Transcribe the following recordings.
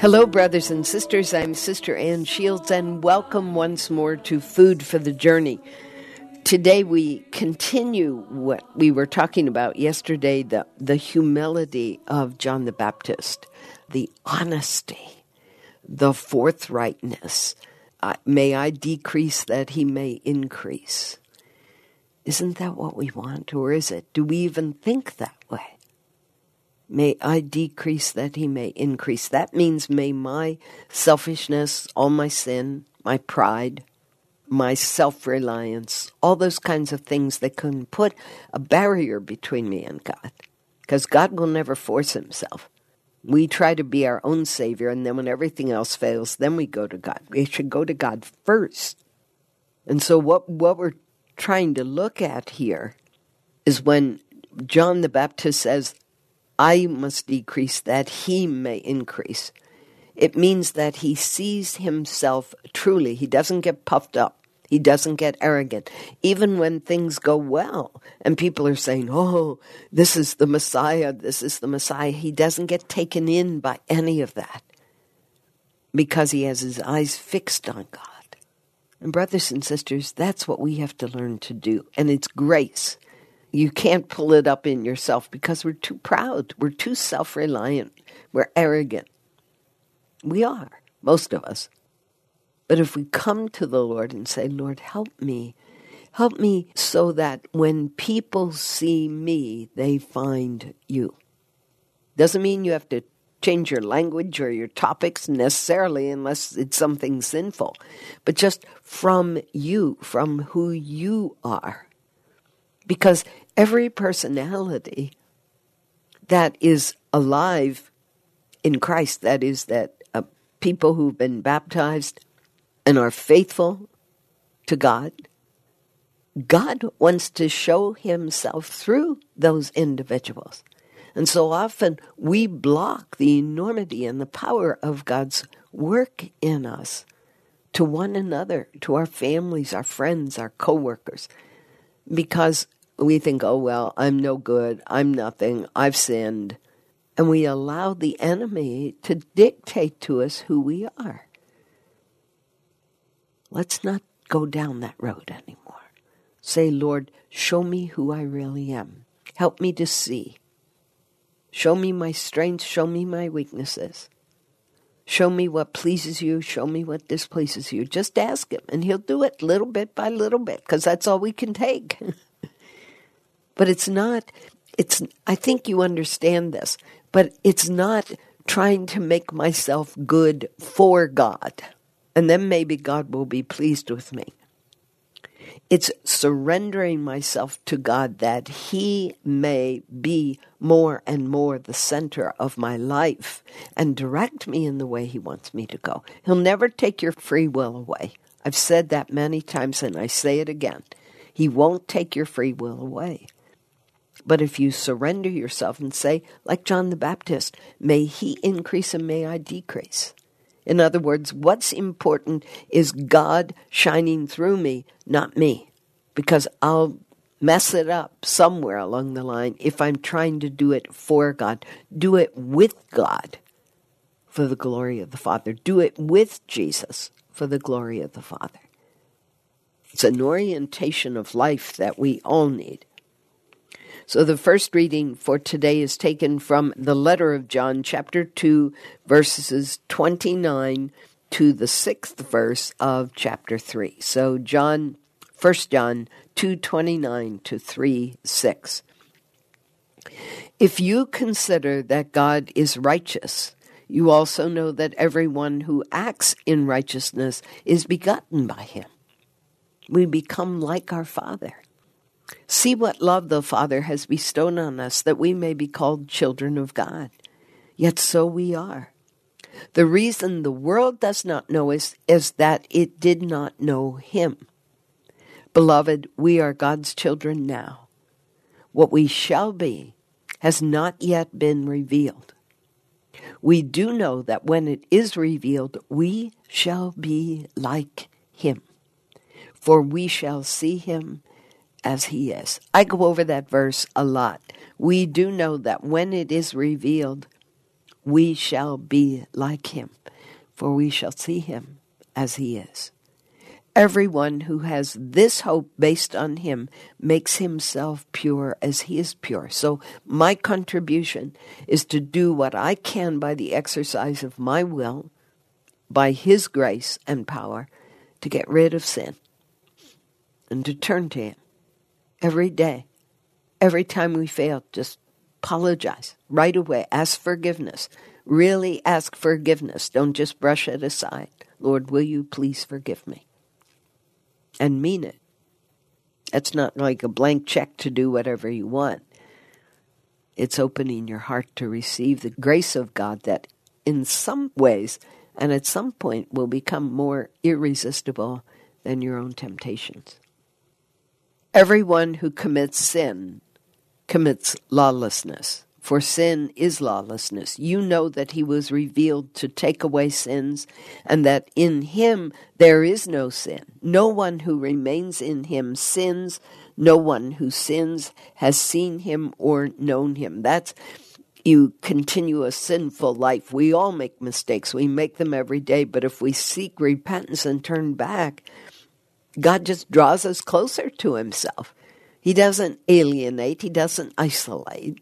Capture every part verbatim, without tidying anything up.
Hello, brothers and sisters. I'm Sister Ann Shields, and welcome once more to Food for the Journey. Today we continue what we were talking about yesterday, the, the humility of John the Baptist, the honesty, the forthrightness. Uh, may I decrease that he may increase. Isn't that what we want, or is it? Do we even think that way? May I decrease that he may increase. That means may my selfishness, all my sin, my pride, my self-reliance, all those kinds of things that can put a barrier between me and God. Because God will never force himself. We try to be our own Savior, and then when everything else fails, then we go to God. We should go to God first. And so what, what we're trying to look at here is when John the Baptist says, I must decrease that he may increase. It means that he sees himself truly. He doesn't get puffed up. He doesn't get arrogant. Even when things go well and people are saying, oh, this is the Messiah, this is the Messiah, he doesn't get taken in by any of that because he has his eyes fixed on God. And brothers and sisters, that's what we have to learn to do. And it's grace. You can't pull it up in yourself because we're too proud. We're too self-reliant. We're arrogant. We are, most of us. But if we come to the Lord and say, Lord, help me. Help me so that when people see me, they find you. Doesn't mean you have to change your language or your topics necessarily unless it's something sinful. But just from you, from who you are. Because every personality that is alive in Christ, that is, that uh, people who've been baptized and are faithful to God, God wants to show himself through those individuals. And so often we block the enormity and the power of God's work in us to one another, to our families, our friends, our co-workers, because we think, oh, well, I'm no good, I'm nothing, I've sinned. And we allow the enemy to dictate to us who we are. Let's not go down that road anymore. Say, Lord, show me who I really am. Help me to see. Show me my strengths, show me my weaknesses. Show me what pleases you, show me what displeases you. Just ask him, and he'll do it little bit by little bit, because that's all we can take. But it's not, it's, I think you understand this, but it's not trying to make myself good for God. And then maybe God will be pleased with me. It's surrendering myself to God that he may be more and more the center of my life and direct me in the way he wants me to go. He'll never take your free will away. I've said that many times and I say it again. He won't take your free will away. But if you surrender yourself and say, like John the Baptist, may he increase and may I decrease. In other words, what's important is God shining through me, not me. Because I'll mess it up somewhere along the line if I'm trying to do it for God. Do it with God for the glory of the Father. Do it with Jesus for the glory of the Father. It's an orientation of life that we all need. So the first reading for today is taken from the letter of John, chapter two, verses twenty-nine to the sixth verse of chapter three. So John, First John two, twenty-nine to three, six. If you consider that God is righteous, you also know that everyone who acts in righteousness is begotten by him. We become like our Father. See what love the Father has bestowed on us, that we may be called children of God. Yet so we are. The reason the world does not know us is that it did not know him. Beloved, we are God's children now. What we shall be has not yet been revealed. We do know that when it is revealed, we shall be like him, for we shall see him as he is. I go over that verse a lot. We do know that when it is revealed, we shall be like him, for we shall see him as he is. Everyone who has this hope based on him makes himself pure as he is pure. So my contribution is to do what I can by the exercise of my will, by his grace and power, to get rid of sin and to turn to him every day. Every time we fail, just apologize right away. Ask forgiveness. Really ask forgiveness. Don't just brush it aside. Lord, will you please forgive me? And mean it. It's not like a blank check to do whatever you want. It's opening your heart to receive the grace of God that in some ways and at some point will become more irresistible than your own temptations. Everyone who commits sin commits lawlessness, for sin is lawlessness. You know that he was revealed to take away sins, and that in him there is no sin. No one who remains in him sins. No one who sins has seen him or known him. That's, you continue a sinful life. We all make mistakes. We make them every day, but if we seek repentance and turn back, God just draws us closer to himself. He doesn't alienate. He doesn't isolate.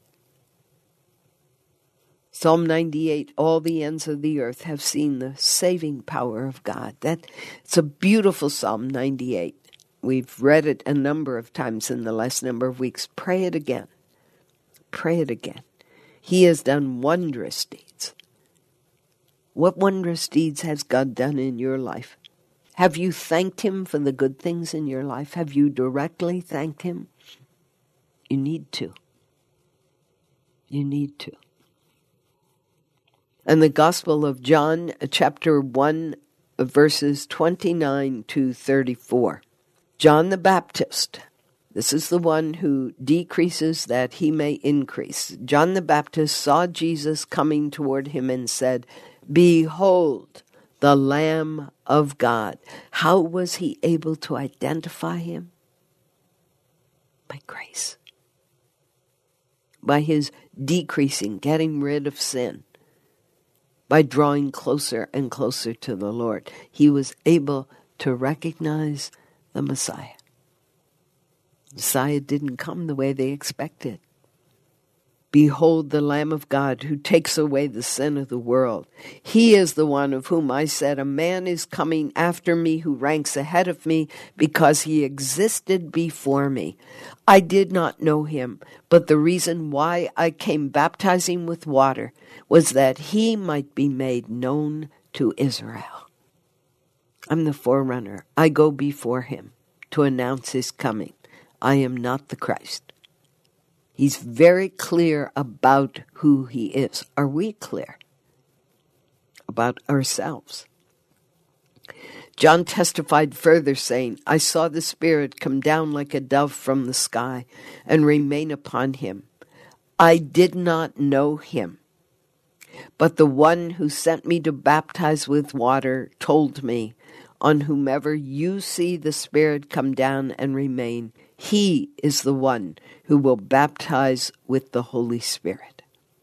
Psalm ninety-eight, all the ends of the earth have seen the saving power of God. That, it's a beautiful Psalm ninety-eight. We've read it a number of times in the last number of weeks. Pray it again. Pray it again. He has done wondrous deeds. What wondrous deeds has God done in your life? Have you thanked him for the good things in your life? Have you directly thanked him? You need to. You need to. And the Gospel of John, chapter one, verses twenty-nine to thirty-four. John the Baptist, this is the one who decreases that he may increase. John the Baptist saw Jesus coming toward him and said, "Behold, the Lamb of God." How was he able to identify him? By grace. By his decreasing, getting rid of sin. By drawing closer and closer to the Lord, he was able to recognize the Messiah. Messiah didn't come the way they expected. Behold the Lamb of God who takes away the sin of the world. He is the one of whom I said, a man is coming after me who ranks ahead of me because he existed before me. I did not know him, but the reason why I came baptizing with water was that he might be made known to Israel. I'm the forerunner. I go before him to announce his coming. I am not the Christ. He's very clear about who he is. Are we clear about ourselves? John testified further, saying, I saw the Spirit come down like a dove from the sky and remain upon him. I did not know him, but the one who sent me to baptize with water told me, on whomever you see the Spirit come down and remain, he is the one who will baptize with the Holy Spirit.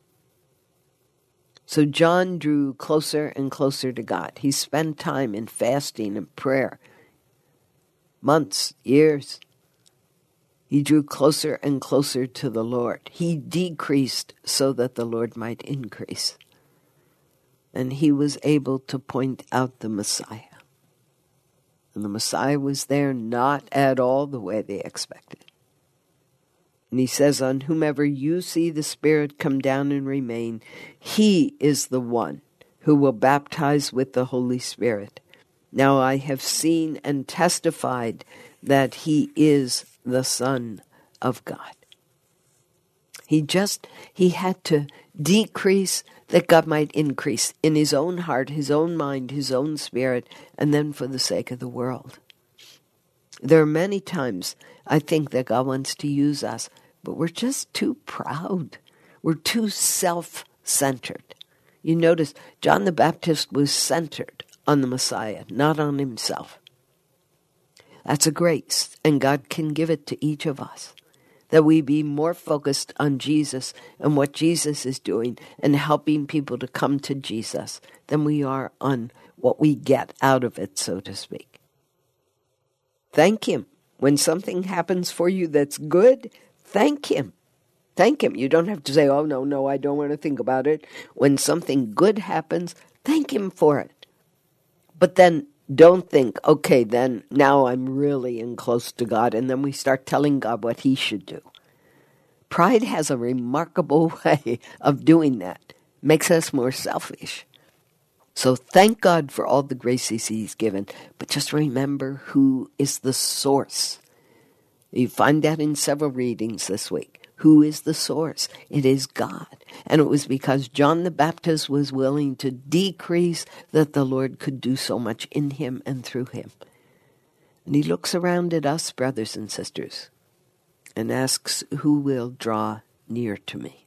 So John drew closer and closer to God. He spent time in fasting and prayer. Months, years. He drew closer and closer to the Lord. He decreased so that the Lord might increase. And he was able to point out the Messiah. And the Messiah was there not at all the way they expected. And he says, on whomever you see the Spirit come down and remain, he is the one who will baptize with the Holy Spirit. Now I have seen and testified that he is the Son of God. He just, he had to decrease that God might increase in his own heart, his own mind, his own spirit, and then for the sake of the world. There are many times I think that God wants to use us, but we're just too proud. We're too self-centered. You notice John the Baptist was centered on the Messiah, not on himself. That's a grace, and God can give it to each of us. that we be more focused on Jesus and what Jesus is doing and helping people to come to Jesus than we are on what we get out of it, so to speak. Thank Him. When something happens for you that's good, thank Him. Thank Him. You don't have to say, oh, no, no, I don't want to think about it. When something good happens, thank Him for it. But then don't think, okay, then now I'm really in close to God, and then we start telling God what He should do. Pride has a remarkable way of doing that. Makes us more selfish. So thank God for all the graces He's given, but just remember who is the source. You find that in several readings this week. Who is the source? It is God. And it was because John the Baptist was willing to decrease that the Lord could do so much in him and through him. And He looks around at us, brothers and sisters, and asks, who will draw near to me?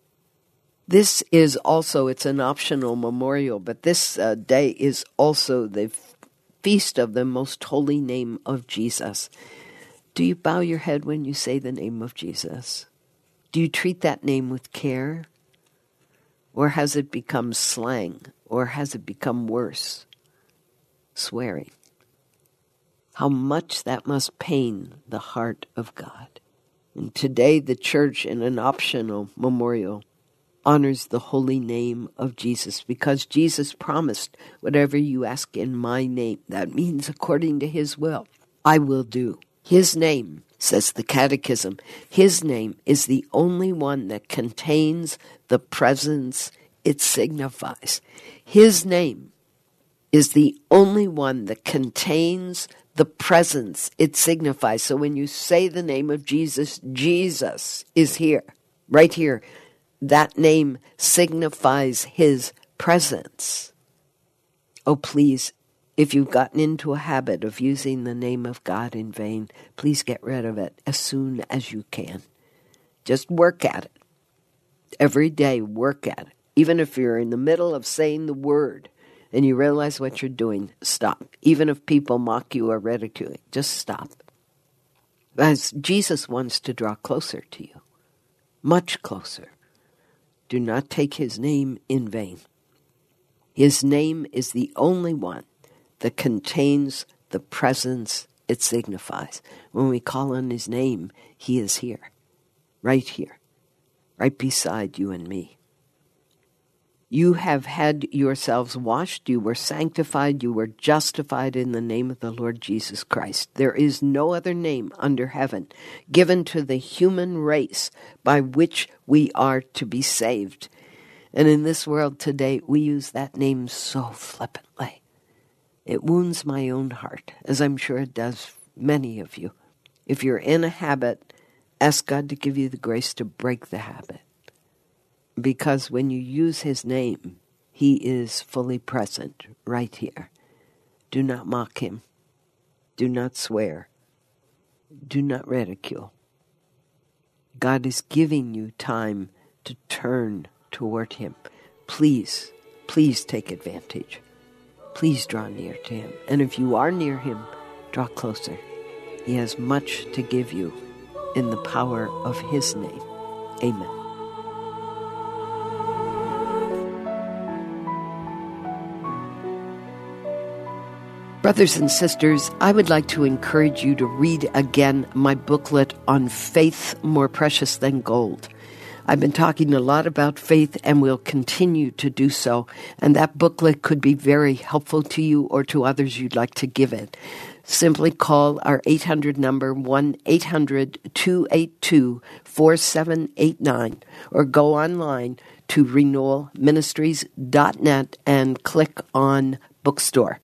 This is also, it's an optional memorial, but this uh, day is also the feast of the most holy name of Jesus. Do you bow your head when you say the name of Jesus? Do you treat that name with care? Or has it become slang? Or has it become worse? Swearing. How much that must pain the heart of God. And today the church, in an optional memorial, honors the holy name of Jesus, because Jesus promised, whatever you ask in my name, that means according to His will, I will do. His name, says the Catechism, His name is the only one that contains the presence it signifies. His name is the only one that contains the presence it signifies. So when you say the name of Jesus, Jesus is here, right here. That name signifies His presence. Oh, please, if you've gotten into a habit of using the name of God in vain, please get rid of it as soon as you can. Just work at it. Every day, work at it. Even if you're in the middle of saying the word and you realize what you're doing, stop. Even if people mock you or ridicule you, just stop. As Jesus wants to draw closer to you, much closer. Do not take His name in vain. His name is the only one that contains the presence it signifies. When we call on His name, He is here, right here, right beside you and me. You have had yourselves washed, you were sanctified, you were justified in the name of the Lord Jesus Christ. There is no other name under heaven given to the human race by which we are to be saved. And in this world today, we use that name so flippantly. It wounds my own heart, as I'm sure it does many of you. If you're in a habit, ask God to give you the grace to break the habit. Because when you use His name, He is fully present right here. Do not mock Him. Do not swear. Do not ridicule. God is giving you time to turn toward Him. Please, please take advantage. Please draw near to Him. And if you are near Him, draw closer. He has much to give you in the power of His name. Amen. Brothers and sisters, I would like to encourage you to read again my booklet on faith more precious than gold. I've been talking a lot about faith and will continue to do so, and that booklet could be very helpful to you or to others you'd like to give it. Simply call our eight hundred number, one eight hundred two eight two four seven eight nine, or go online to renewal ministries dot net and click on bookstore.